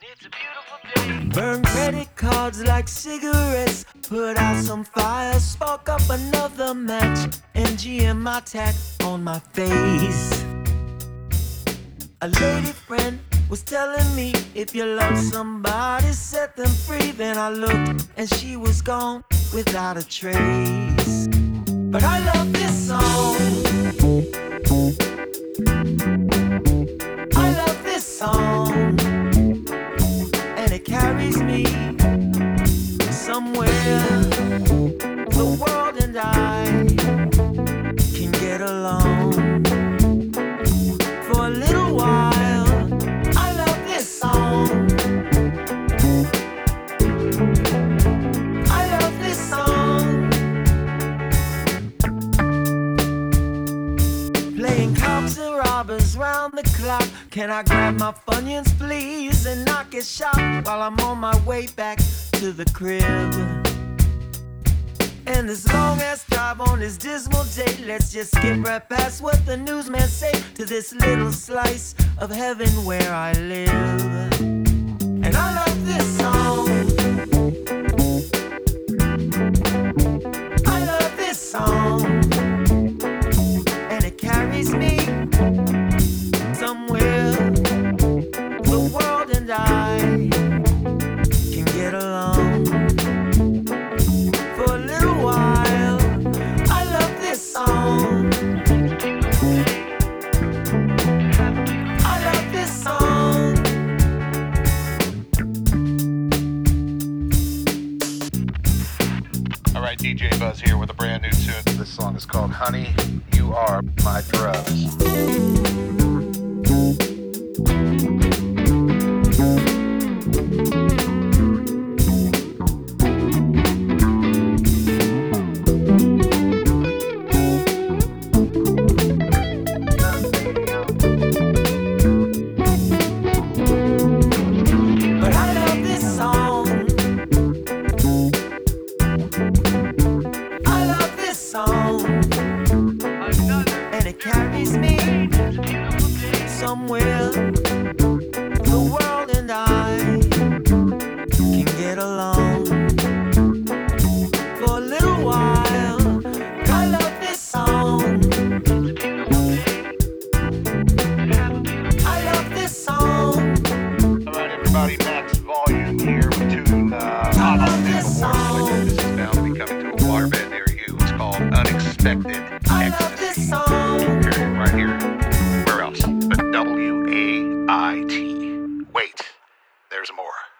It's a beautiful day. Burn credit cards like cigarettes. Put out some fire, spark up another match. MGM tat on my face. A lady friend was telling me, if you love somebody, set them free. Then I looked and she was gone without a trace. But I love this song. I love this song. And it carries me somewhere the world and I can get along for a little while. I love this song. I love this song. Playing cops and robbers round the clock. Can I grab my Funyuns please and not get shot while I'm on my way back to the crib? And this long ass drive on this dismal day, let's just skip right past what the newsman say to this little slice of heaven where I live. And I love this song. I love this song. And it carries me somewhere the world and I can get along for a little while. I love this song. I love this song. All right, DJ Buzz here with a brand new tune. This song is called Honey, You Are My Drugs. But I love this song. I love this song. And it carries me somewhere the world and I can get along for a little while. I love this song. I love this song. All right, everybody, max volume here with tune I love this song. This is bound to be coming to a waterbed near you. It's called Unexpected I love this Ecstasy. song. Period. Right here. Where else? But WAIT. Wait, there's more.